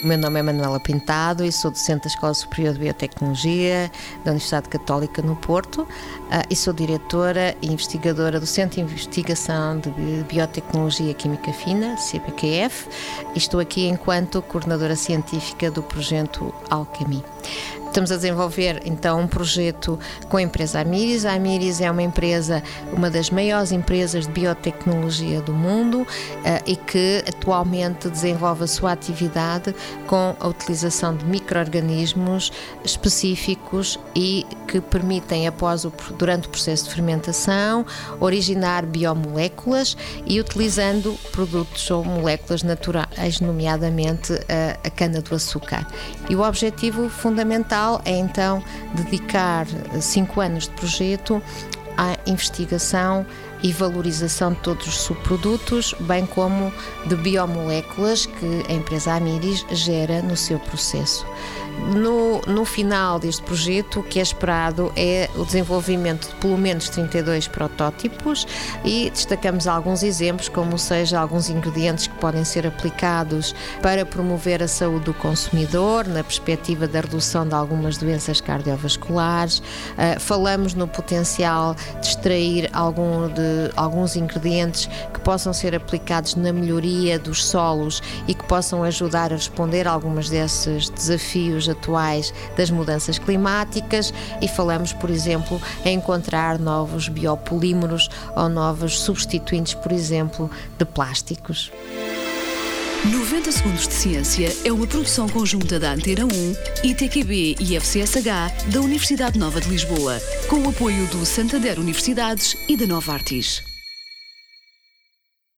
O meu nome é Manuela Pintado e sou docente da Escola Superior de Biotecnologia da Universidade Católica no Porto e sou diretora e investigadora do Centro de Investigação de Biotecnologia Química Fina, CBQF, e estou aqui enquanto coordenadora científica do projeto Alchemy. Estamos a desenvolver então um projeto com a empresa Amiris. A Amiris é uma empresa, uma das maiores empresas de biotecnologia do mundo e que atualmente desenvolve a sua atividade com a utilização de micro-organismos específicos e que permitem, durante o processo de fermentação, originar biomoléculas e utilizando produtos ou moléculas naturais, nomeadamente a cana-do-açúcar. E o objetivo fundamental é então dedicar 5 anos de projeto à investigação e valorização de todos os subprodutos, bem como de biomoléculas que a empresa Amiris gera no seu processo. No final deste projeto, o que é esperado é o desenvolvimento de pelo menos 32 protótipos e destacamos alguns exemplos, como seja alguns ingredientes que podem ser aplicados para promover a saúde do consumidor, na perspectiva da redução de algumas doenças cardiovasculares. Falamos no potencial de extrair alguns ingredientes que possam ser aplicados na melhoria dos solos e que possam ajudar a responder a alguns desses desafios atuais das mudanças climáticas, e falamos, por exemplo, em encontrar novos biopolímeros ou novos substituintes, por exemplo, de plásticos. 90 Segundos de Ciência é uma produção conjunta da Antena 1, ITQB e FCSH da Universidade Nova de Lisboa, com o apoio do Santander Universidades e da Novartis.